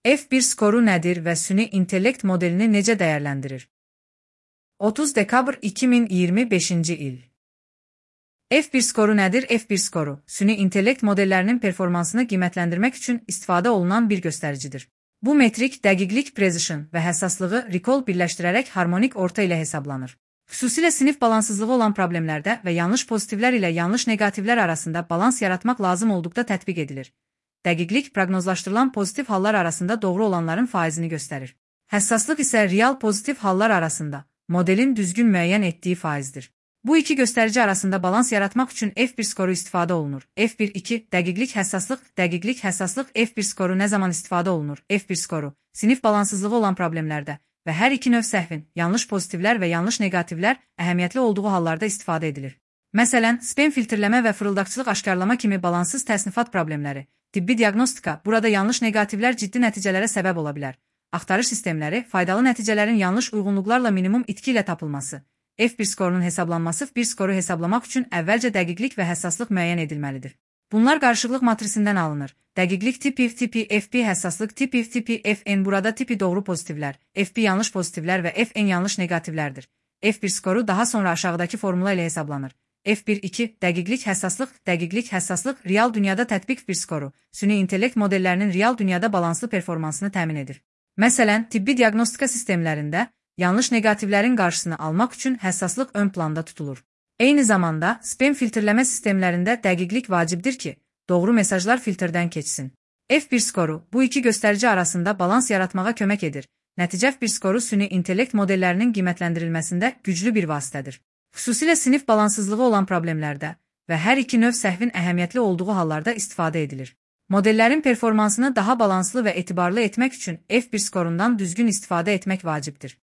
F1 skoru nədir və süni intellekt modelini necə dəyərləndirir? 30 dekabr 2025-ci il. F1 skoru nədir? F1 skoru, süni intellekt modellərinin performansını qiymətləndirmək üçün istifadə olunan bir göstəricidir. Bu metrik dəqiqlik, precision və həssaslığı recall birləşdirərək harmonik orta ilə hesablanır. Xüsusilə sinif balansızlığı olan problemlərdə və yanlış pozitivlər ilə yanlış negativlər arasında balans yaratmaq lazım olduqda tətbiq edilir. Dəqiqlik proqnozlaşdırılan pozitiv hallar arasında doğru olanların faizini göstərir. Həssaslıq isə real pozitiv hallar arasında modelin düzgün müəyyən etdiyi faizdir. Bu iki göstərici arasında balans yaratmaq üçün F1 skoru istifadə olunur. F1-2 dəqiqlik, həssaslıq, F1 skoru nə zaman istifadə olunur? F1 skoru, sinif balansızlığı olan problemlərdə və hər iki növ səhvin, yanlış pozitivlər və yanlış negativlər əhəmiyyətli olduğu hallarda istifadə edilir. Məsələn, spam filtrləmə və fırıldaqçılıq aşkarlama kimi balansız təsnifat problemləri, tibbi diaqnostika, burada yanlış negativlər ciddi nəticələrə səbəb ola bilər. Axtarış sistemləri, faydalı nəticələrin yanlış uyğunluqlarla minimum itki ilə tapılması. F1 skorunun hesablanması F1 skoru hesablamaq üçün əvvəlcə dəqiqlik və həssaslıq müəyyən edilməlidir. Bunlar qarışıqlıq matrisindən alınır. Dəqiqlik tipi FP, həssaslıq tipi FN, burada tipi doğru pozitivlər, FP yanlış pozitivlər və FN yanlış negativlərdir. F1 skoru daha sonra aşağıdakı formula ilə hesablanır. F1-2 dəqiqlik, həssaslıq, real dünyada tətbiq F1 skoru, süni intellekt modellərinin real dünyada balanslı performansını təmin edir. Məsələn, tibbi diaqnostika sistemlərində yanlış negativlərin qarşısını almaq üçün həssaslıq ön planda tutulur. Eyni zamanda, spam filtrləmə sistemlərində dəqiqlik vacibdir ki, doğru mesajlar filtrdən keçsin. F1 skoru, bu iki göstərici arasında balans yaratmağa kömək edir. Nəticə F1 skoru süni intellekt modellərinin qiymətləndirilməsində güclü bir vasitədir. Xüsusilə sinif balansızlığı olan problemlərdə və hər iki növ səhvin əhəmiyyətli olduğu hallarda istifadə edilir. Modellərin performansını daha balanslı və etibarlı etmək üçün F1 skorundan düzgün istifadə etmək vacibdir.